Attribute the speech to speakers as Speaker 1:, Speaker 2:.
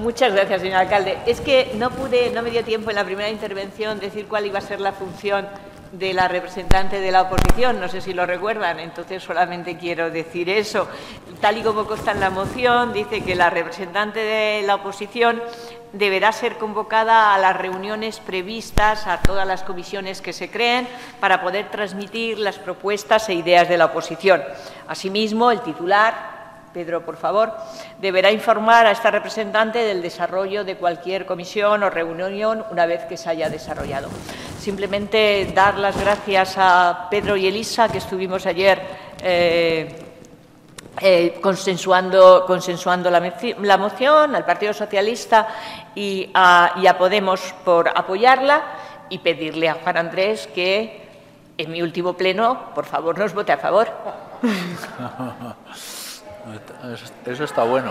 Speaker 1: Muchas gracias, señor alcalde. Es que no me dio tiempo en la primera intervención decir cuál iba a ser la función de la representante de la oposición, no sé si lo recuerdan, entonces solamente quiero decir eso. Tal y como consta en la moción, dice que la representante de la oposición deberá ser convocada a las reuniones previstas, a todas las comisiones que se creen, para poder transmitir las propuestas e ideas de la oposición. Asimismo, el titular, Pedro, por favor, deberá informar a esta representante del desarrollo de cualquier comisión o reunión una vez que se haya desarrollado. Simplemente dar las gracias a Pedro y Elisa, que estuvimos ayer consensuando la moción, al Partido Socialista y a Podemos por apoyarla, y pedirle a Juan Andrés que en mi último pleno, por favor, nos vote a favor.
Speaker 2: Eso está bueno.